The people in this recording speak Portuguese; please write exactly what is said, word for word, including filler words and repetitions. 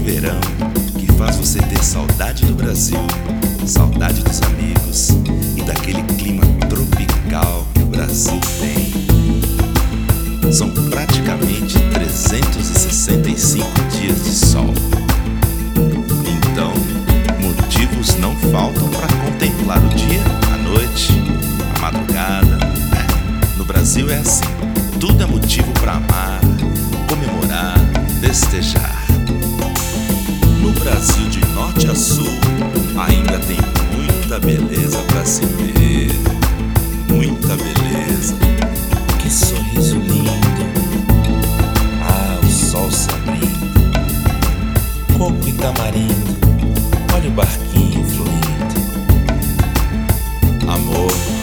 verão que faz você ter saudade do Brasil, saudade dos amigos e daquele clima tropical que o Brasil tem. São praticamente trezentos e sessenta e cinco dias de sol. Então, motivos não faltam para contemplar o dia, a noite, a madrugada. É, no Brasil é assim, tudo é motivo para amar, comemorar, festejar. No Brasil de norte a sul, ainda tem muita beleza para se ver. Muita beleza. Que sorriso lindo. Ah, o sol se abrindo. Coco e tamarindo. Olha o barquinho fluindo. Amor